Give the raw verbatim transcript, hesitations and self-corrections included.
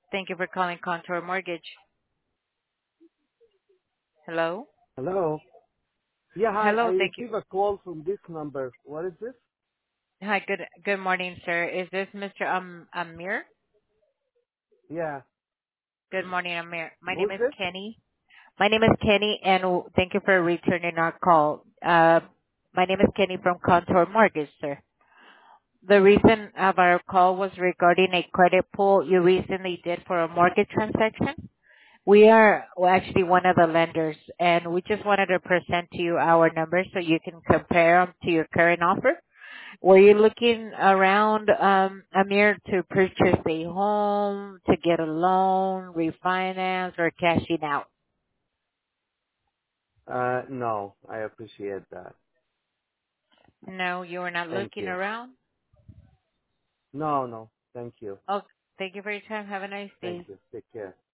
Thank you for calling Contour Mortgage. Hello? Hello. Yeah, hi. I Hello, thank you. received a call from this number. What is this? Hi, good good morning, sir. Is this Mister Um Amir? Yeah. Good morning, Amir. My name Who's is this? Kenny. My name is Kenny, and w- thank you for returning our call. Uh, my name is Kenny from Contour Mortgage, sir. The reason of our call was regarding a credit pull you recently did for a mortgage transaction. We are well, actually one of the lenders, and we just wanted to present to you our numbers so you can compare them to your current offer. Were you looking around, um, Amir, to purchase a home, to get a loan, refinance, or cashing out? Uh, no. I appreciate that. No, you were not Thank looking you. around? No, no. Thank you. Oh, thank you for your time. Have a nice Thank day. you. Take care.